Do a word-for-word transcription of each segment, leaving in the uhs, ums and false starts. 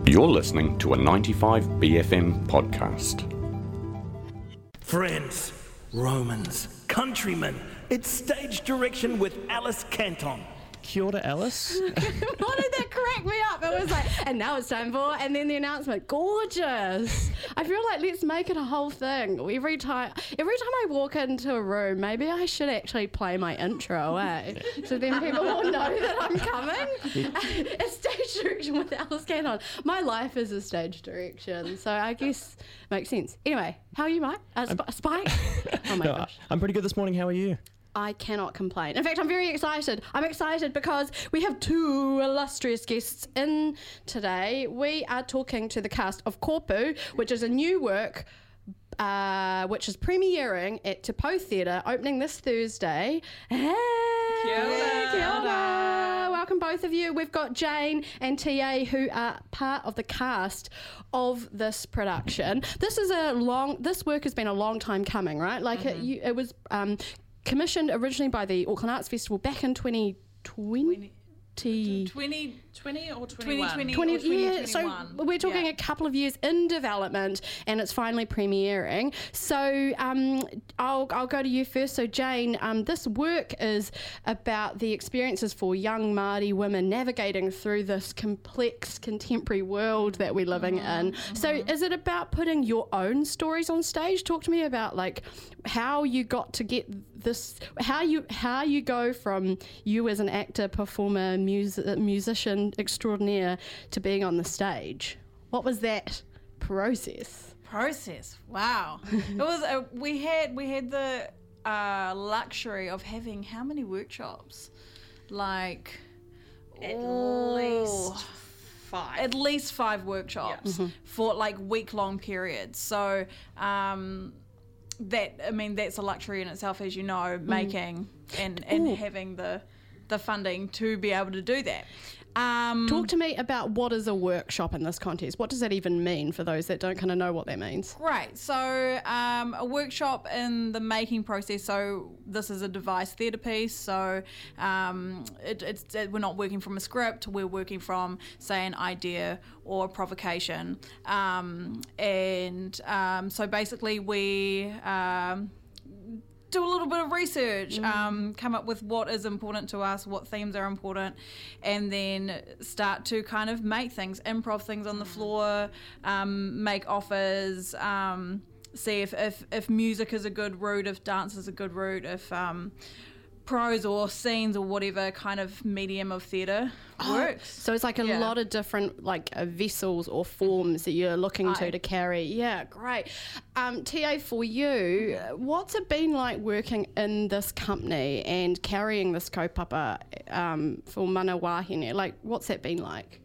You're listening to a ninety-five B F M podcast. Friends, Romans, countrymen, it's Stage Direction with Alice Canton. Kia ora, Alice. Why did that crack me up? It was like, and now it's time for, and then the announcement, gorgeous. I feel like let's make it a whole thing. Every time, every time I walk into a room, maybe I should actually play my intro, eh? So then people will know that I'm coming. A Stage Direction with Alice Canton. My life is a stage direction, so I guess makes sense. Anyway, how are you, Mike? Uh, Sp- Spike? Oh my No, gosh. I'm pretty good this morning. How are you? I cannot complain. In fact, I'm very excited. I'm excited because we have two illustrious guests in today. We are talking to the cast of Kopu, which is a new work uh, which is premiering at Te Pou Theatre, opening this Thursday. Hey! Kia ora. Kia ora. Welcome both of you. We've got Jane and T A who are part of the cast of this production. This is a long, this work has been a long time coming, right? Like mm-hmm. it, you, it was um, commissioned originally by the Auckland Arts Festival back in twenty twenty. twenty twenty or twenty-one? twenty, twenty, yeah, so we're talking yeah. a couple of years in development and it's finally premiering. So um, I'll, I'll go to you first. So Jane, um, this work is about the experiences for young Māori women navigating through this complex contemporary world that we're living mm-hmm. in. Mm-hmm. So is it about putting your own stories on stage? Talk to me about like how you got to get this, how you how you go from you as an actor, performer, music, musician extraordinaire to being on the stage. What was that process? Process. Wow. It was. A, we had we had the uh, luxury of having how many workshops? Like at oh, least five. At least five workshops yeah. mm-hmm. for like week long periods. So. Um, That I mean, that's a luxury in itself, as you know, mm. making and, and having the the funding to be able to do that. Um, Talk to me about what is a workshop in this context. What does that even mean for those that don't kind of know what that means? Great. So um, a workshop in the making process. So this is a devised theatre piece. So um, it, it's it, we're not working from a script. We're working from, say, an idea or a provocation. Um, and um, so basically we... Um, do a little bit of research, mm. um, come up with what is important to us, what themes are important, and then start to kind of make things, improv things on the floor, um, make offers, um, see if, if, if music is a good route, if dance is a good route, if um, prose or scenes or whatever kind of medium of theatre oh, works. So it's like a yeah. lot of different like uh, vessels or forms that you're looking Aye. to to carry. Yeah, great. Um, T A, for you, what's it been like working in this company and carrying this kaupapa um, for Mana Wahine? Like, what's that been like?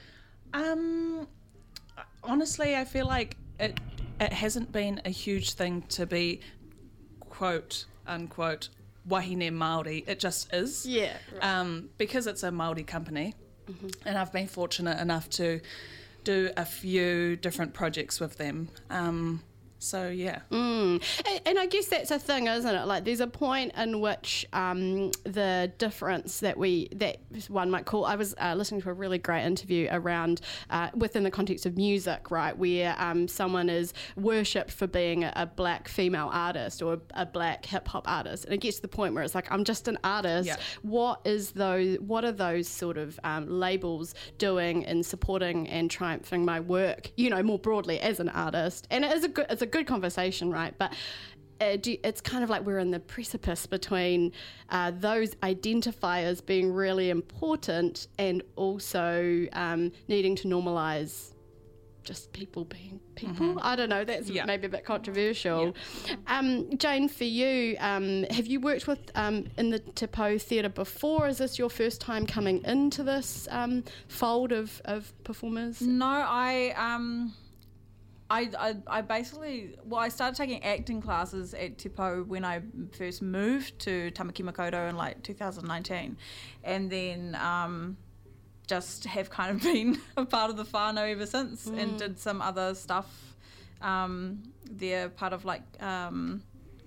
Um, honestly, I feel like it it hasn't been a huge thing to be, quote, unquote, wahine Māori. It just is. Yeah. Right. Um, because it's a Māori company, mm-hmm. and I've been fortunate enough to do a few different projects with them. Um, so, yeah. Mm. And, and I guess that's a thing, isn't it? Like, there's a point in which um, the difference that we, that one might call, I was uh, listening to a really great interview around, uh, within the context of music, right, where um, someone is worshipped for being a, a black female artist or a, a black hip-hop artist. And it gets to the point where it's like, I'm just an artist. Yeah. What is those, what are those sort of um, labels doing in supporting and triumphing my work, you know, more broadly as an artist? And it is a good, it's a good conversation, right? But uh, do you, it's kind of like we're in the precipice between uh, those identifiers being really important and also um, needing to normalise just people being people. Mm-hmm. I don't know, that's yeah. maybe a bit controversial. Yeah. Um, Jane, for you, um, have you worked with um, in the Te Pou Theatre before? Is this your first time coming into this um, fold of, of performers? No, I... Um I, I, I basically, well, I started taking acting classes at Te Pou when I first moved to Tamaki Makaurau in like two thousand nineteen, and then um, just have kind of been a part of the whānau ever since, mm. and did some other stuff. Um, they're part of like um,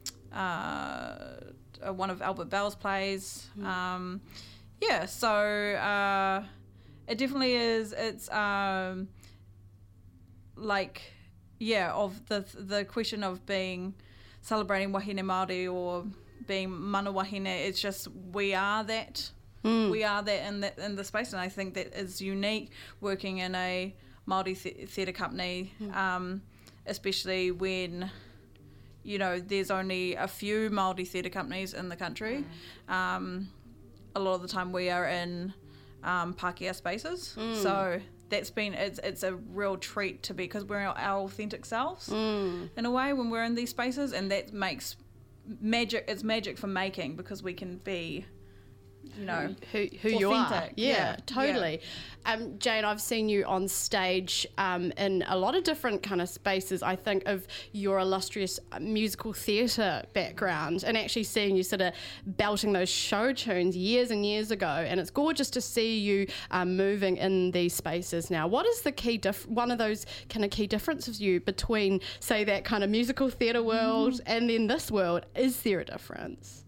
uh, one of Albert Bell's plays. Mm. Um, yeah, so uh, it definitely is. It's um, like, yeah, of the the question of being celebrating wahine Māori or being mana wahine. It's just we are that. Mm. We are that in that in the space, and I think that is unique working in a Māori th- theatre company, mm. um, especially when, you know, there's only a few Māori theatre companies in the country. Mm. Um, a lot of the time we are in um, Pākehā spaces, mm. so that's been it's it's a real treat to be, because we're our, our authentic selves mm. in a way when we're in these spaces, and that makes magic. It's magic for making, because we can be, you know, who who you are. Yeah, yeah, totally. Yeah. Um, Jane, I've seen you on stage um, in a lot of different kind of spaces. I think of your illustrious musical theatre background, and actually seeing you sort of belting those show tunes years and years ago. And it's gorgeous to see you um, moving in these spaces now. What is the key diff- one of those kind of key differences you between, say, that kind of musical theatre world mm. and then this world? Is there a difference?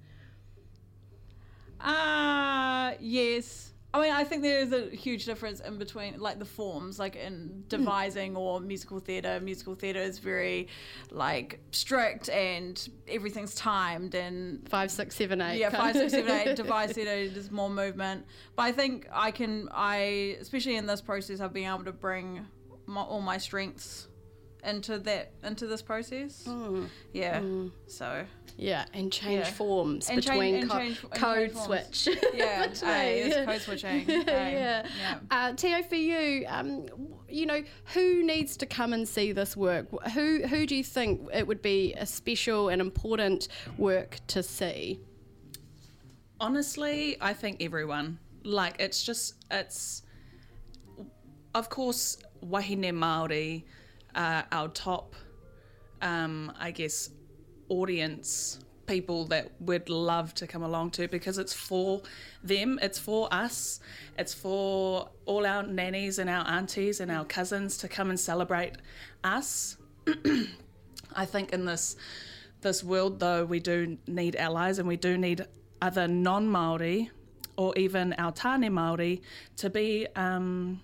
Uh, yes. I mean, I think there is a huge difference in between, like, the forms, like in devising mm. or musical theatre. Musical theatre is very, like, strict and everything's timed and... Five, six, seven, eight. Yeah, five, six, seven, eight. Devised theatre, there's more movement. But I think I can, I, especially in this process, I've been able to bring my, all my strengths into that, into this process. Mm. Yeah, mm. so... Yeah, and change yeah. forms and between change, co- change, code change switch. Yeah, aye, it's code switching. Aye. yeah. yeah. Uh, Teo, for you, um, you know, who needs to come and see this work? Who who do you think it would be a special and important work to see? Honestly, I think everyone. Like, it's just, it's, of course, wahine Māori, uh, our top, um, I guess, audience, people that we'd love to come along to, because it's for them, it's for us, it's for all our nannies and our aunties and our cousins to come and celebrate us. I think in this this world, though, we do need allies, and we do need other non-Māori or even our tāne Māori to be um,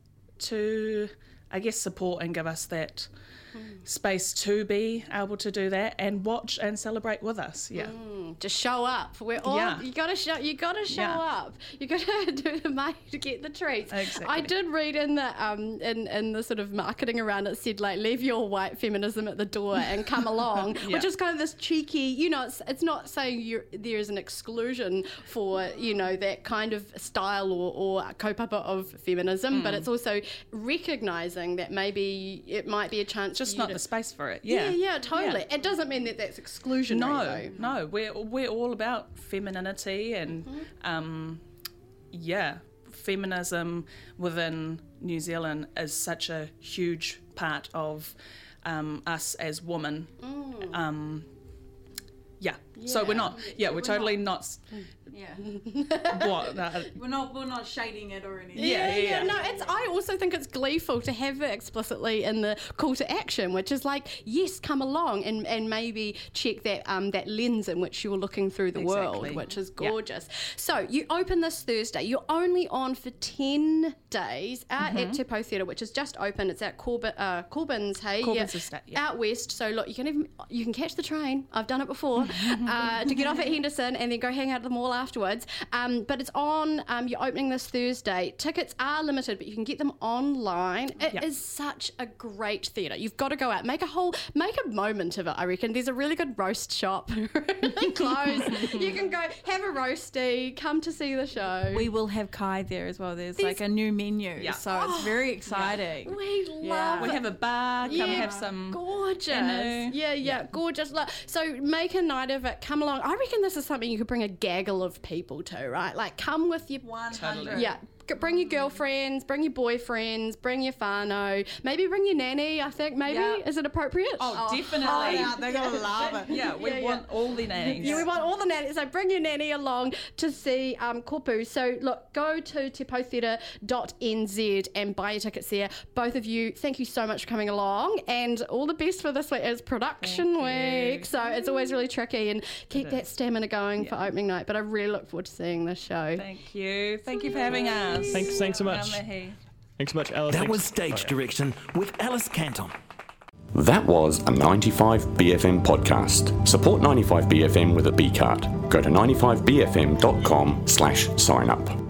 to I guess support and give us that space to be able to do that and watch and celebrate with us. Yeah, mm, just show up. We're all yeah. you gotta show. You gotta show yeah. up. You gotta do the money to get the treats. Exactly. I did read in the um in in the sort of marketing around it, said like, leave your white feminism at the door and come along, yeah. which is kind of this cheeky. You know, it's it's not saying you there is an exclusion for, you know, that kind of style or or kaupapa of feminism, mm. but it's also recognising that maybe it might be a chance. Just for you not to, the space for it. Yeah, yeah, yeah totally. Yeah. It doesn't mean that that's exclusionary. No, though. no, we're we're all about femininity and mm-hmm. um, yeah, feminism within New Zealand is such a huge part of um, us as women. Mm. Um, yeah. yeah, so we're not. Yeah, we're, we're totally not. not Yeah. What? Uh, we're not. We're not shading it or anything. Yeah, yeah, yeah. yeah. No, it's. I also think it's gleeful to have it explicitly in the call to action, which is like, yes, come along and, and maybe check that um that lens in which you're looking through the exactly. world, which is gorgeous. Yeah. So you open this Thursday. You're only on for ten days out mm-hmm. at Te Pou Theatre, which is just open. It's at Corbin, uh, Corbin's. Hey, Corbin's yeah, estate, yeah. out west. So look, you can even you can catch the train. I've done it before uh, to get off at Henderson and then go hang out at the mall afterwards. Um, but it's on, um, you're opening this Thursday. Tickets are limited, but you can get them online. It yep. is such a great theatre. You've got to go out, make a whole, make a moment of it, I reckon. There's a really good roast shop, really close. You can go have a roasty, come to see the show. We will have kai there as well. There's, There's like a new menu, yeah. so oh, it's very exciting. Yeah. We love yeah. it. We have a bar, come yeah. have some... Gorgeous. Inu. Yeah, yeah, yeah, gorgeous. So make a night of it, come along. I reckon this is something you could bring a gaggle of people to, right? Like, come with your... one hundred Totally. Yeah. Bring your girlfriends, bring your boyfriends, bring your whānau, maybe bring your nanny, I think, maybe. Yeah. Is it appropriate? Oh, Oh, definitely. oh, yeah, they're going to love it. Yeah, we Yeah, yeah. want all the nannies. Yeah, we want all the nannies. So bring your nanny along to see um, Kopu. So look, go to te pou theatre dot n z and buy your tickets there. Both of you, thank you so much for coming along, and all the best for this week. It's production Thank week, you. so it's always really tricky, and keep It that is. stamina going Yeah. for opening night. But I really look forward to seeing this show. Thank you. Thank you for having us. Thanks, thanks so much. Ngā mihi. Thanks so much, Alice. That Thanks. was Stage Okay. Direction with Alice Canton. That was a ninety-five B F M podcast. Support ninety-five B F M with a B card. Go to ninety-five B F M dot com slash sign up.